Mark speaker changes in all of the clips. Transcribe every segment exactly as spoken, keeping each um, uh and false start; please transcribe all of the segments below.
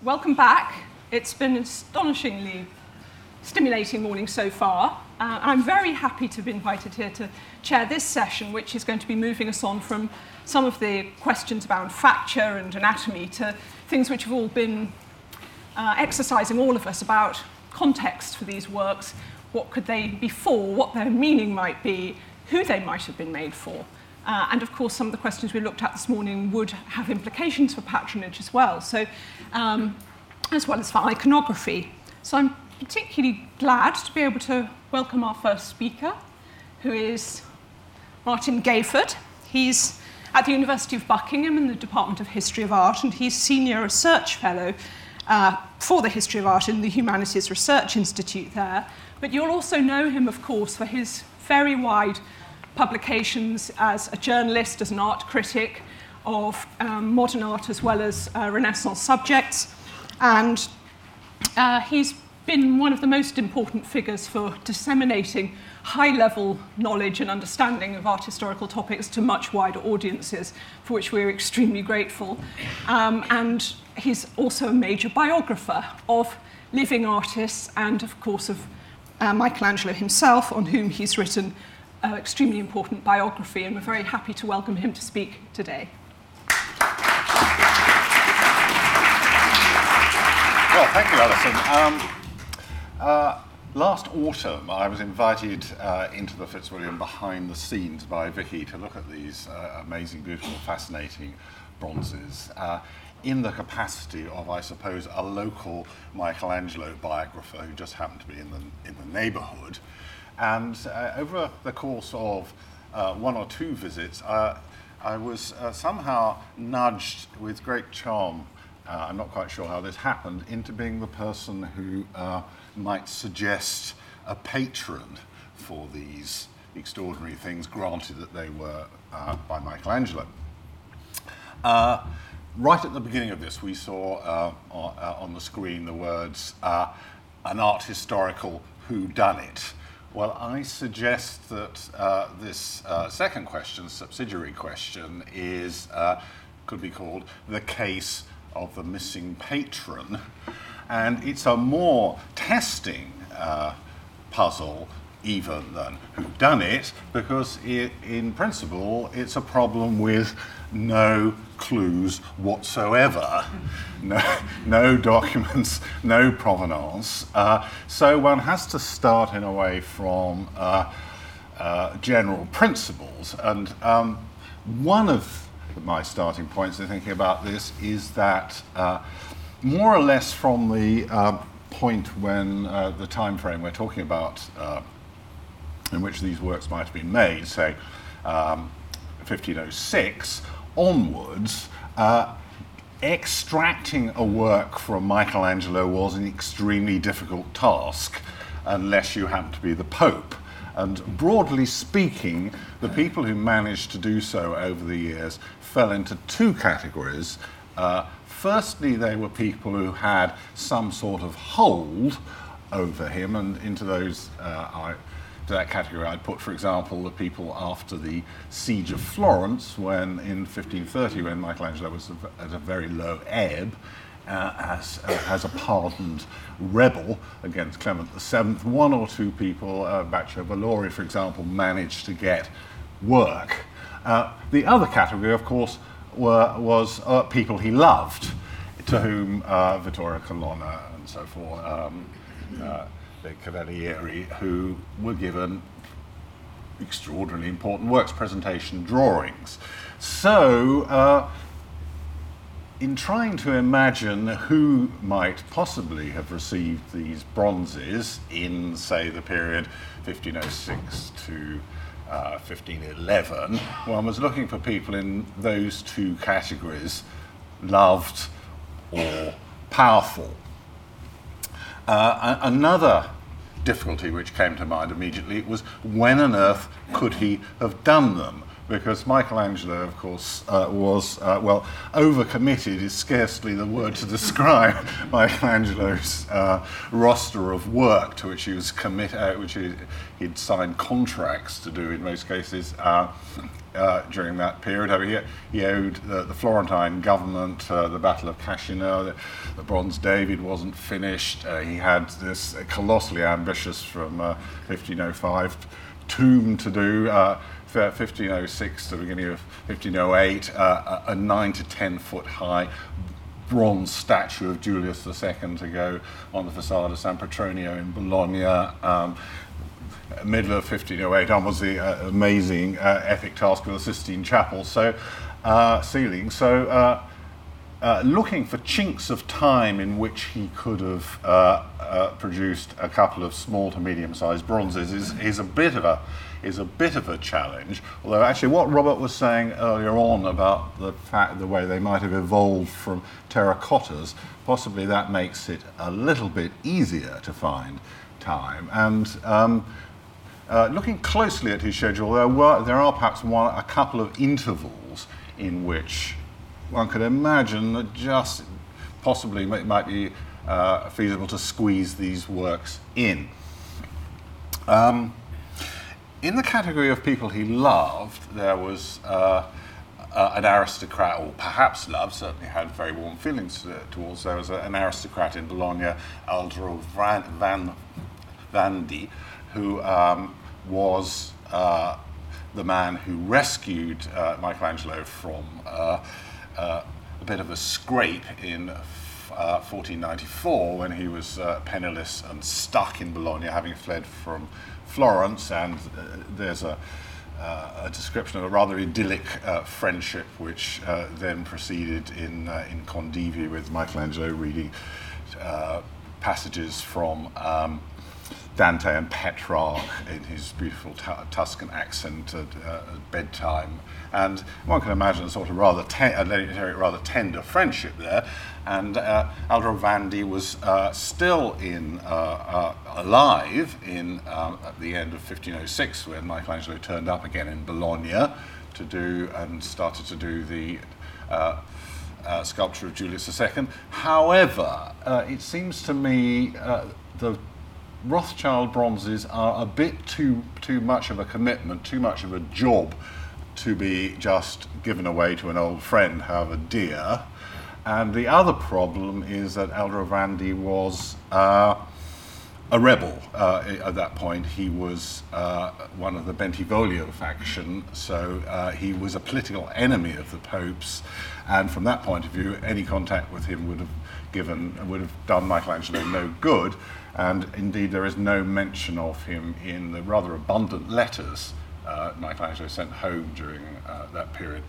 Speaker 1: welcome back. It's been an astonishingly stimulating morning so far. Uh, I'm very happy to be invited here to chair this session, which is going to be moving us on from some of the questions about fracture and anatomy to things which have all been uh, exercising all of us about context for these works, what could they be for, what their meaning might be, who they might have been made for. Uh, and of course, some of the questions we looked at this morning would have implications for patronage as well, so, um, as well as for iconography. So I'm particularly glad to be able to welcome our first speaker, who is Martin Gayford. He's at the University of Buckingham in the Department of History of Art, and he's Senior Research Fellow uh, for the History of Art in the Humanities Research Institute there. But you'll also know him, of course, for his very wide publications as a journalist, as an art critic of um, modern art as well as uh, Renaissance subjects. And uh, he's been one of the most important figures for disseminating high-level knowledge and understanding of art historical topics to much wider audiences, for which we're extremely grateful. Um, and he's also a major biographer of living artists and, of course, of uh, Michelangelo himself, on whom he's written Uh, extremely important biography, and we're very happy to welcome him to speak today.
Speaker 2: Well, thank you, Alison. Um, uh, last autumn, I was invited uh, into the Fitzwilliam behind the scenes by Vicky to look at these uh, amazing, beautiful, fascinating bronzes uh, in the capacity of, I suppose, a local Michelangelo biographer who just happened to be in the, in the neighbourhood. And uh, over the course of uh, one or two visits, uh, I was uh, somehow nudged with great charm, uh, I'm not quite sure how this happened, into being the person who uh, might suggest a patron for these extraordinary things, granted that they were uh, by Michelangelo. Uh, right at the beginning of this, we saw uh, on, uh, on the screen the words, uh, an art historical whodunit. Well, I suggest that uh, this uh, second question, subsidiary question, is uh, could be called the case of the missing patron, and it's a more testing uh, puzzle even than whodunit, because it, in principle it's a problem with no clues whatsoever, no, no documents, no provenance. Uh, so one has to start in a way from uh, uh, general principles. And um, one of my starting points in thinking about this is that uh, more or less from the uh, point when uh, the time frame we're talking about uh, in which these works might have been made, say um, fifteen oh six, onwards, uh, extracting a work from Michelangelo was an extremely difficult task unless you happened to be the Pope. And broadly speaking, the people who managed to do so over the years fell into two categories. Uh, firstly, they were people who had some sort of hold over him, and into those uh, I to that category I'd put, for example, the people after the siege of Florence, when in fifteen thirty, when Michelangelo was at a very low ebb, uh, as, uh, as a pardoned rebel against Clement the Seventh, one or two people, uh, Baccio Valori, for example, managed to get work. Uh, the other category, of course, were, was uh, people he loved, to whom uh, Vittorio Colonna and so forth, um, uh, the Cavalieri, who were given extraordinarily important works presentation drawings. So, uh, in trying to imagine who might possibly have received these bronzes in, say, the period fifteen oh six to uh, fifteen eleven, one was looking for people in those two categories, loved or powerful. Uh, another difficulty which came to mind immediately was when on earth could he have done them? because Michelangelo, of course, uh, was, uh, well, overcommitted is scarcely the word to describe Michelangelo's uh, roster of work to which he was commit, uh, which he, he'd signed contracts to do in most cases uh, uh, during that period. I mean, he, he owed the, the Florentine government uh, the Battle of Cascina, the, the Bronze David wasn't finished. Uh, he had this colossally ambitious from uh, fifteen oh five tomb to do. Uh, fifteen oh six to the beginning of fifteen oh eight, uh, a nine to ten foot high bronze statue of Julius the Second to go on the facade of San Petronio in Bologna. Um, middle of fifteen oh eight on was the uh, amazing uh, epic task of the Sistine Chapel so uh, ceiling. So uh, uh, looking for chinks of time in which he could have uh, uh, produced a couple of small to medium-sized bronzes is, is a bit of a is a bit of a challenge, although actually what Robert was saying earlier on about the fact, the way they might have evolved from terracottas, possibly that makes it a little bit easier to find time. And um, uh, looking closely at his schedule, there were there are perhaps one, a couple of intervals in which one could imagine that just possibly it might be uh, feasible to squeeze these works in. Um, In the category of people he loved, there was uh, uh, an aristocrat, or perhaps loved, certainly had very warm feelings uh, towards. There was a, an aristocrat in Bologna, Aldro Van, Van Vandy, who um, was uh, the man who rescued uh, Michelangelo from uh, uh, a bit of a scrape in uh, fourteen ninety-four when he was uh, penniless and stuck in Bologna, having fled from Florence, and uh, there's a, uh, a description of a rather idyllic uh, friendship which uh, then proceeded in uh, in Condivi, with Michelangelo reading uh, passages from um, Dante and Petrarch in his beautiful t- Tuscan accent at, uh, at bedtime. And one can imagine a sort of rather, te- a rather tender friendship there. And uh, Aldro Vandy was uh, still in uh, uh, alive in um, at the end of fifteen oh six when Michelangelo turned up again in Bologna to do and started to do the uh, uh, sculpture of Julius the Second. However, uh, it seems to me uh, the Rothschild bronzes are a bit too too much of a commitment, too much of a job to be just given away to an old friend, however dear. And the other problem is that Aldro Vandy was uh, a rebel. Uh, at that point, he was uh, one of the Bentivoglio faction, so uh, he was a political enemy of the Pope's. And from that point of view, any contact with him would have given would have done Michelangelo no good. And indeed, there is no mention of him in the rather abundant letters uh, Michelangelo sent home during uh, that period.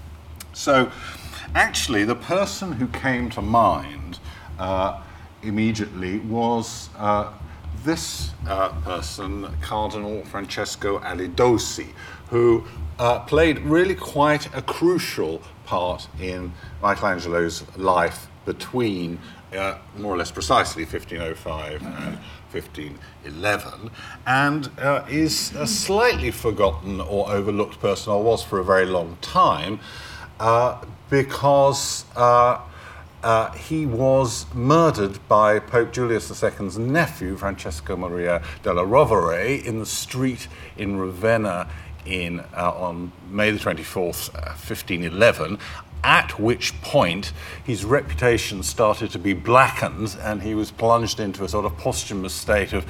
Speaker 2: So, actually, the person who came to mind uh, immediately was uh, this uh, person, Cardinal Francesco Alidossi, who uh, played really quite a crucial part in Michelangelo's life between uh, more or less precisely fifteen oh five and fifteen eleven, and uh, is a slightly forgotten or overlooked person, or was for a very long time, uh, because uh, uh, he was murdered by Pope Julius the Second's nephew, Francesco Maria della Rovere, in the street in Ravenna in, uh, on May the twenty-fourth, uh, fifteen eleven, at which point his reputation started to be blackened and he was plunged into a sort of posthumous state of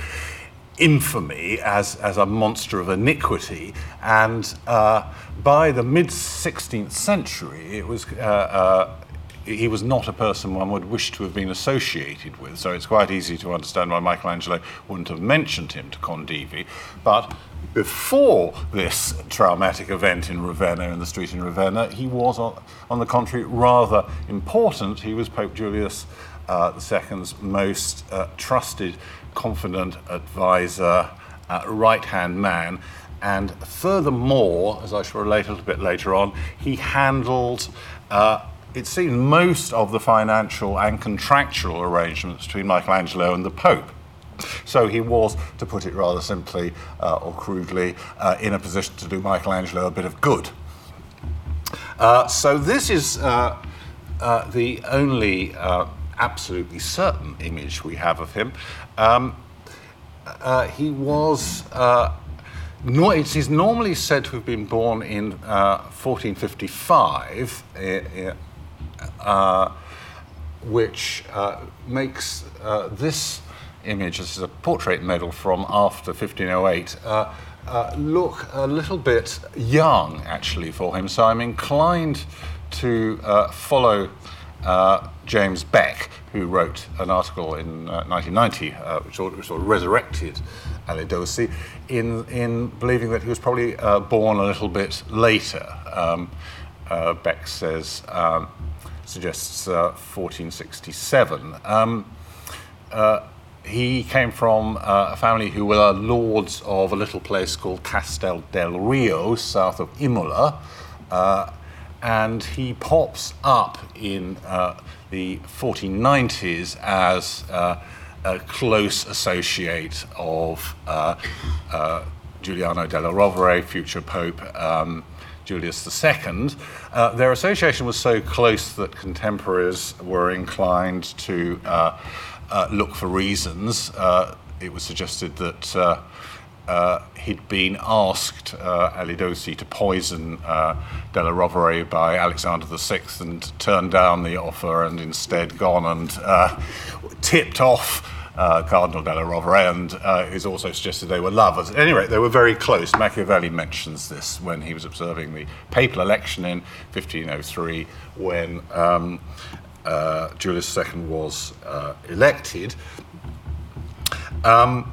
Speaker 2: infamy as, as a monster of iniquity. And uh, by the mid-sixteenth century, it was uh, uh, he was not a person one would wish to have been associated with. So it's quite easy to understand why Michelangelo wouldn't have mentioned him to Condivi. But before this traumatic event in Ravenna, in the street in Ravenna, he was, on, on the contrary, rather important. He was Pope Julius uh, the Second's most uh, trusted, confident advisor, uh, right-hand man. And furthermore, as I shall relate a little bit later on, he handled uh, it seemed most of the financial and contractual arrangements between Michelangelo and the Pope. So he was, to put it rather simply uh, or crudely, uh, in a position to do Michelangelo a bit of good. Uh, so this is uh, uh, the only uh, absolutely certain image we have of him. Um, uh, he was, uh, no, it is normally said to have been born in uh, fourteen fifty-five, uh, uh, which uh, makes uh, this image, this is a portrait medal from after fifteen oh eight, uh, uh, look a little bit young actually for him. So I'm inclined to uh, follow uh, James Beck, who wrote an article in uh, nineteen ninety, uh, which, sort of, which sort of resurrected Ali Dosi, in, in believing that he was probably uh, born a little bit later. Um, uh, Beck says, um, suggests uh, fourteen sixty-seven. Um, uh, He came from uh, a family who were lords of a little place called Castel del Rio, south of Imola, uh, and he pops up in uh, the fourteen nineties as uh, a close associate of uh, uh, Giuliano della Rovere, future Pope um, Julius the Second. Uh, their association was so close that contemporaries were inclined to uh, Uh, look for reasons. Uh, it was suggested that uh, uh, he'd been asked, uh, Ali Dosi, to poison uh, della Rovere by Alexander the Sixth and turned down the offer and instead gone and uh, tipped off uh, Cardinal della Rovere, and uh, it's also suggested they were lovers. At any rate, they were very close. Machiavelli mentions this when he was observing the papal election in fifteen oh three, when um, Uh, Julius the Second was uh, elected. Um,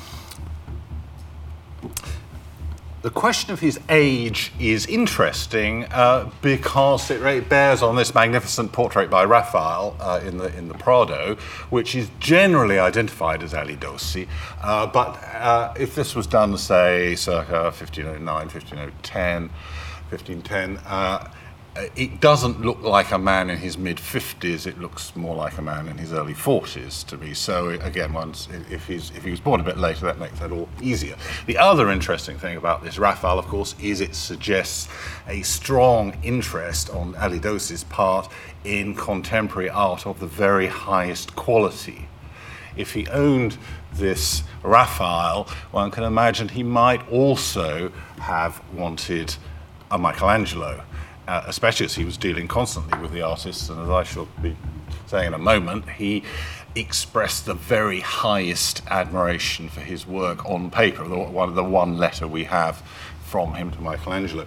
Speaker 2: the question of his age is interesting uh, because it bears on this magnificent portrait by Raphael uh, in the in the Prado, which is generally identified as Ali Dosi. Uh, but uh, if this was done, say, circa fifteen oh nine, fifteen ten, fifteen ten, uh, it doesn't look like a man in his mid-fifties, it looks more like a man in his early forties to me. So again, once if he's if he was born a bit later, that makes that all easier. The other interesting thing about this Raphael, of course, is it suggests a strong interest on Ali Dosi's part in contemporary art of the very highest quality. If he owned this Raphael, one can imagine he might also have wanted a Michelangelo. Uh, especially as he was dealing constantly with the artists, and as I shall be saying in a moment, he expressed the very highest admiration for his work on paper, the one, the one letter we have from him to Michelangelo.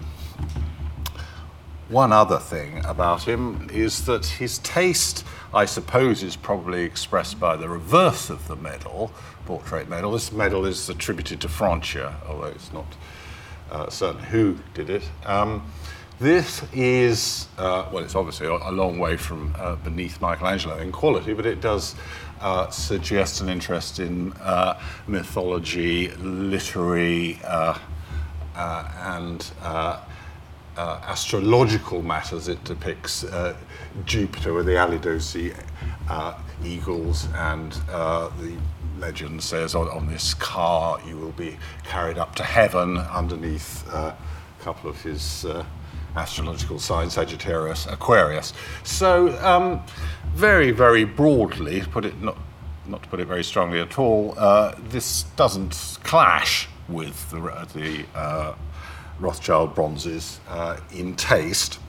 Speaker 2: One other thing about him is that his taste, I suppose, is probably expressed by the reverse of the medal, portrait medal. This medal is attributed to Francia, although it's not uh, certain who did it. Um, This is, uh, well, it's obviously a, a long way from uh, beneath Michelangelo in quality, but it does uh, suggest an interest in uh, mythology, literary, uh, uh, and uh, uh, astrological matters. It depicts uh, Jupiter with the Ali Dosi uh, eagles, and uh, the legend says on, on this car you will be carried up to heaven underneath uh, a couple of his uh, astrological signs, Sagittarius, Aquarius. So um, very, very broadly, to put it not, not to put it very strongly at all, uh, this doesn't clash with the, the uh, Rothschild bronzes uh, in taste.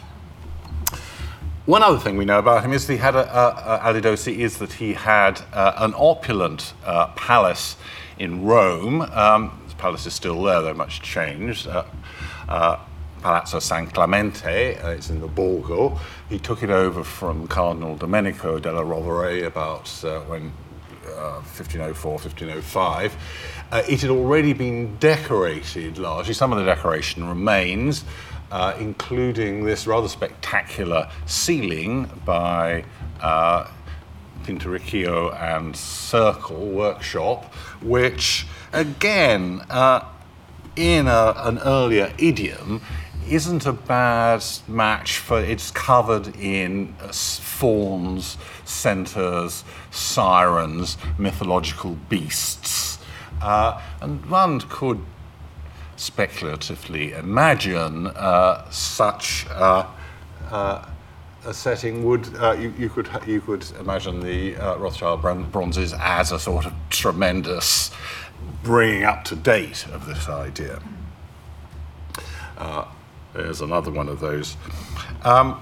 Speaker 2: One other thing we know about him is that he had a, a, a Ali Dosi is that he had uh, an opulent uh, palace in Rome. Um, the palace is still there, though much changed. Uh, uh, Palazzo San Clemente, uh, it's in the Borgo. He took it over from Cardinal Domenico della Rovere about uh, when uh, fifteen oh four, fifteen oh five. Uh, it had already been decorated largely. Some of the decoration remains, uh, including this rather spectacular ceiling by uh, Pinturicchio and Circle Workshop, which again, uh, in a, an earlier idiom, isn't a bad match for, it's covered in uh, fauns, centaurs, sirens, mythological beasts. Uh, and one could speculatively imagine uh, such uh, uh, a setting would, uh, you, you, could, you could imagine the uh, Rothschild bronzes as a sort of tremendous bringing up to date of this idea. Uh, there's another one of those. Um,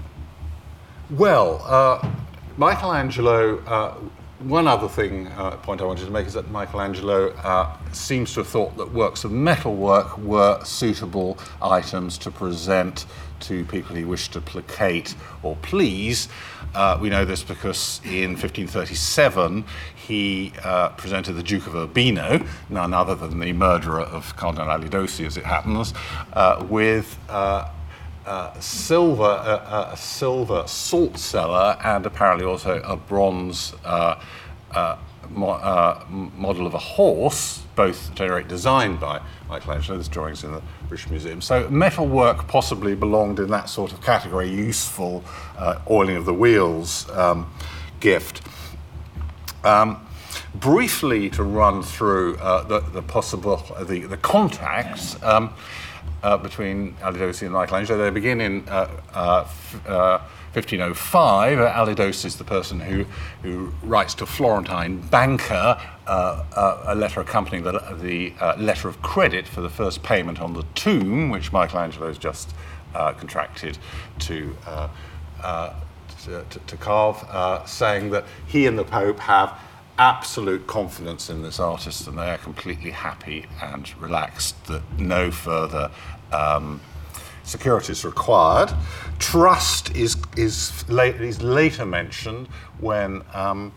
Speaker 2: well, uh, Michelangelo, uh, one other thing, uh, point I wanted to make is that Michelangelo uh, seems to have thought that works of metalwork were suitable items to present to people he wished to placate or please. Uh, we know this because in fifteen thirty-seven he uh, presented the Duke of Urbino, none other than the murderer of Cardinal Alidossi as it happens, uh, with uh, uh, silver, uh, a silver salt cellar and apparently also a bronze uh, uh, mo uh, model of a horse, both generally designed by Michelangelo. There's drawings in the British Museum. So metalwork possibly belonged in that sort of category, useful uh, oiling of the wheels um, gift. Um, briefly to run through uh, the, the possible, uh, the, the contacts um, uh, between Alidossi and Michelangelo. They begin in uh, uh, uh, fifteen oh five. Uh, Alidossi is the person who, who writes to a Florentine banker uh, uh, a letter accompanying the, the uh, letter of credit for the first payment on the tomb, which Michelangelo has just uh, contracted to, uh, uh, to, to, to carve, uh, saying that he and the Pope have absolute confidence in this artist and they are completely happy and relaxed that no further um, security is required. Trust is is, late, is later mentioned when um,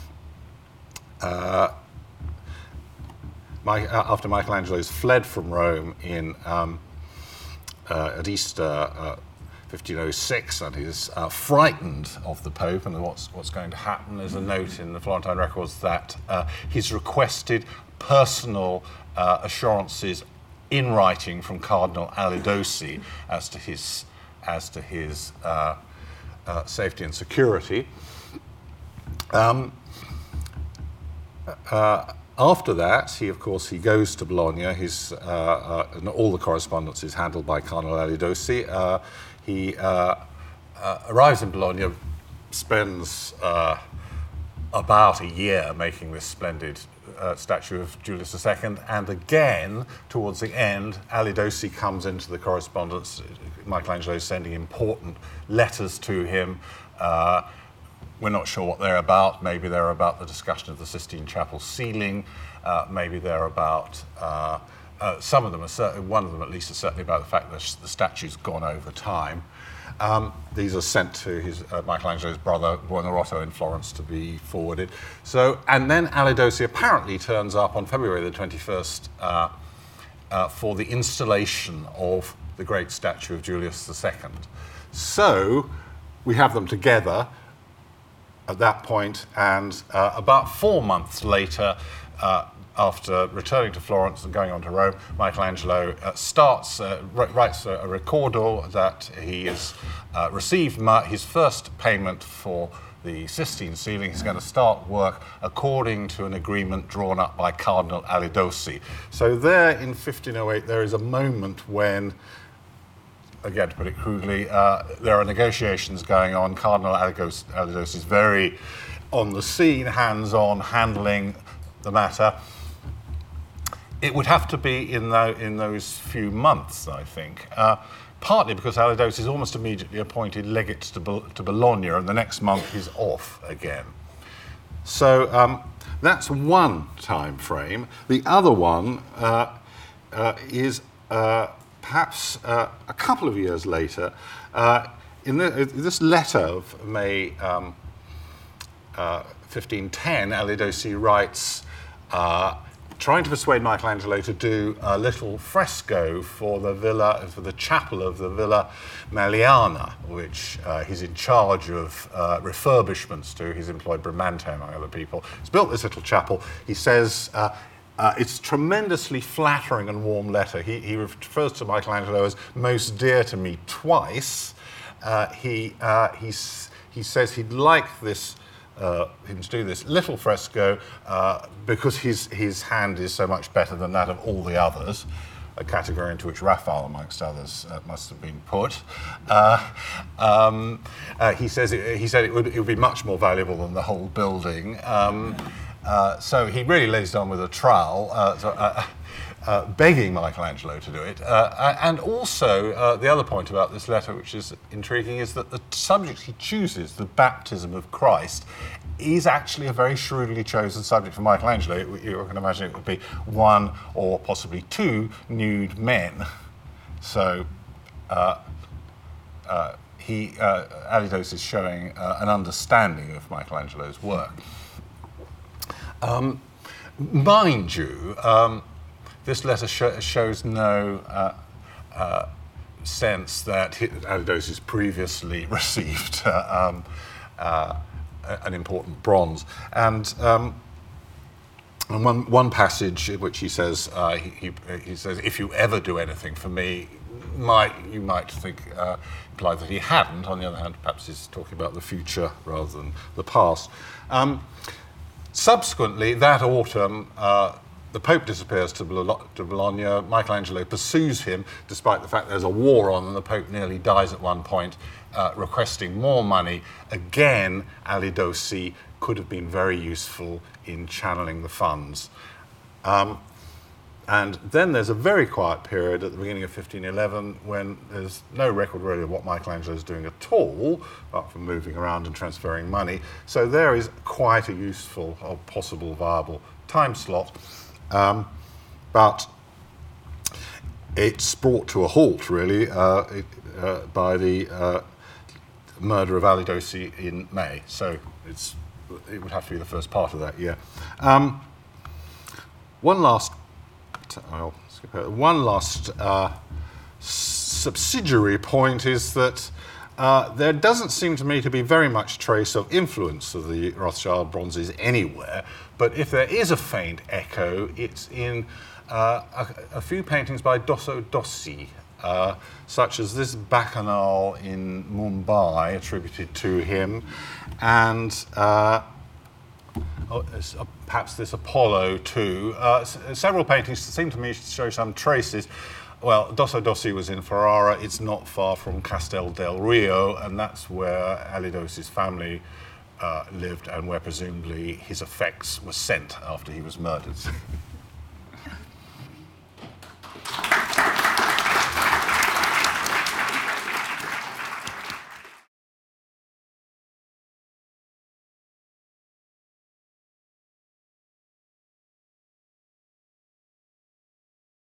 Speaker 2: uh, my, uh, after Michelangelo's fled from Rome in um, uh, at Easter uh, fifteen oh six, and he's uh, frightened of the Pope and what's what's going to happen. There's a note in the Florentine records that uh, he's requested personal uh, assurances in writing from Cardinal Alidossi as to his as to his uh, uh, safety and security. Um, uh, after that, he of course he goes to Bologna. His uh, uh, and all the correspondence is handled by Cardinal Alidossi. Uh, he uh, uh, arrives in Bologna, spends uh, about a year making this splendid Uh, statue of Julius the Second, and again towards the end Alidossi comes into the correspondence. Michelangelo is sending important letters to him. Uh, we're not sure what they're about. Maybe they're about the discussion of the Sistine Chapel ceiling. Uh, maybe they're about uh, uh, some of them are certain, one of them at least is certainly about the fact that the statue's gone over time. Um, these are sent to his, uh, Michelangelo's brother Buonarrota in Florence to be forwarded. So, and then Alidossi apparently turns up on February the twenty-first uh, uh, for the installation of the great statue of Julius the Second. So we have them together at that point, and uh, about four months later, uh, after returning to Florence and going on to Rome, Michelangelo uh, starts, uh, writes a, a recordo that he has uh, received his first payment for the Sistine ceiling. He's going to start work according to an agreement drawn up by Cardinal Alidossi. So there in fifteen oh eight, there is a moment when, again to put it crudely, uh, there are negotiations going on. Cardinal Alidossi is very on the scene, hands-on, handling the matter. It would have to be in, the, in those few months, I think, uh, partly because Alidossi is almost immediately appointed legate to, Bo to Bologna, and the next month he's off again. So um, that's one time frame. The other one uh, uh, is uh, perhaps uh, a couple of years later. Uh, in, the, in this letter of May um, uh, fifteen ten, Alidossi writes, uh, trying to persuade Michelangelo to do a little fresco for the villa, for the chapel of the Villa Meliana, which uh, he's in charge of uh, refurbishments to. He's employed Bramante, among other people. He's built this little chapel. He says, uh,
Speaker 3: Uh, it's a tremendously flattering and warm letter. He, he refers to Michelangelo as most dear to me twice. Uh, he, uh, he's, he says he'd like this, uh, him to do this little fresco uh, because his, his hand is so much better than that of all the others, a category into which Raphael, amongst others, uh, must have been put. Uh, um, uh, he, says it, he said it would, it would be much more valuable than the whole building. Um, uh, so he really lays down with a trowel, uh, so, uh, uh, begging Michelangelo to do it. Uh, and also, uh, the other point about this letter, which is intriguing, is that the subject he chooses, the baptism of Christ, is actually a very shrewdly chosen subject for Michelangelo. You can imagine it would be one or possibly two nude men. So uh, uh, he, uh, Alidos is showing uh, an understanding of Michelangelo's work. Um, mind you, um, this letter sh shows no uh, uh, sense that Alidos has previously received uh, um, uh, an important bronze. And, um, and one, one passage in which he says, uh, he, he, he says, if you ever do anything for me, might, you might think, uh, imply that he hadn't. On the other hand, perhaps he's talking about the future rather than the past. Um, subsequently, that autumn, uh, the Pope disappears to Bologna. Michelangelo pursues him, despite the fact there's a war on, and the Pope nearly dies at one point, uh, requesting more money. Again, Alidosi could have been very useful in channeling the funds. Um, and then there's a very quiet period at the beginning of fifteen eleven when there's no record really of what Michelangelo is doing at all, apart from moving around and transferring money. So there is quite a useful or possible viable time slot. Um, but it's brought to a halt, really, uh, it, uh, by the uh, murder of Alidosi in May. So it's, it would have to be the first part of that year. Um, one last, I'll skip over. One last uh, subsidiary point is that uh, there doesn't seem to me to be very much trace of influence of the Rothschild bronzes anywhere. But if there is a faint echo, it's in uh, a, a few paintings by Dosso Dossi, uh, such as this Bacchanal in Mumbai, attributed to him, and uh, oh, uh, perhaps this Apollo too. Uh, s several paintings seem to me to show some traces. Well, Dosso Dossi was in Ferrara. It's not far from Castel del Rio, and that's where Alidosi's family Uh, lived and where presumably his effects were sent after he was murdered.